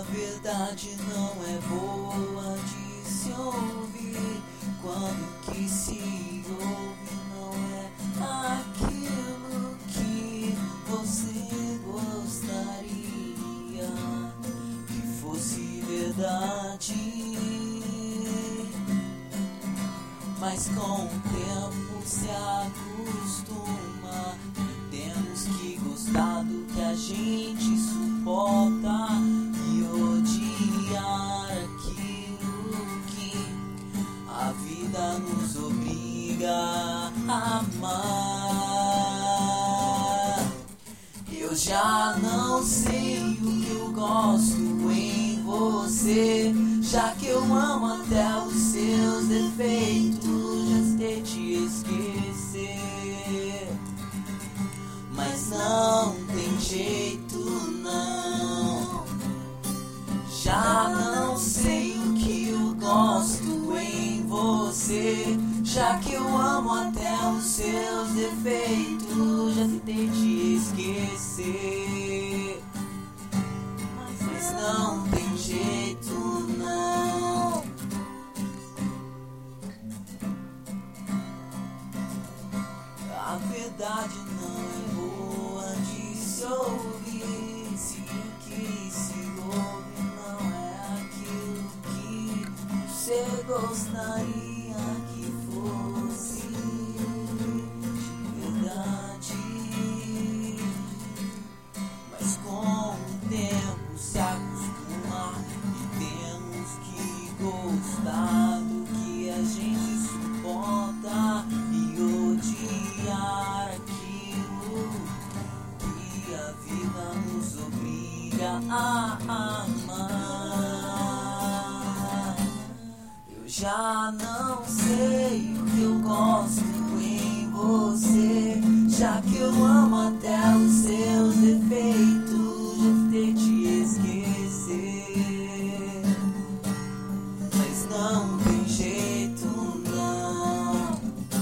verdade não é boa de se ouvir. Quando que se ouve não é aquilo que você gostaria que fosse verdade. Mas com o tempo se acostuma. Temos que gostar do que a gente suporta e odiar aquilo que a vida nos obriga a amar. Eu já não sei o que eu gosto em você, já que eu amo até os seus defeitos, já tentei esquecer. Mas não tem jeito não. Já não sei o que eu gosto em você, já que eu amo até os seus defeitos, já tentei te esquecer. Mas não tem jeito não. A verdade não é boa de se ouvir. Se o que se ouve não é aquilo que você gostaria que fosse de verdade. Mas com o tempo se acostuma e temos que gostar do que a gente suporta e odiar aquilo que a vida nos obriga a amar. Eu já não sei o que eu gosto em você, já que eu amo até os seus defeitos, já tentei te esquecer. Mas não tem jeito não.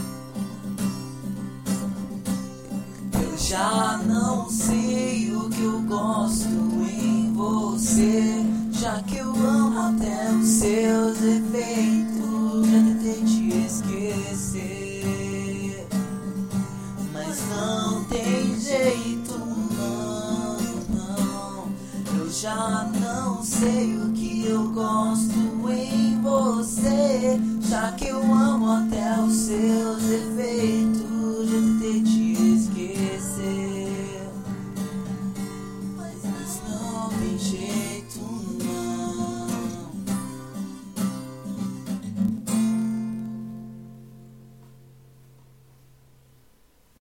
Eu já não sei o que eu gosto em você, já que eu amo até os seus defeitos, já tentei te esquecer. Mas não tem jeito não, não. Eu já não sei o que eu gosto em você, já que eu amo até os seus defeitos, já tentei te esquecer. Mas não tem jeito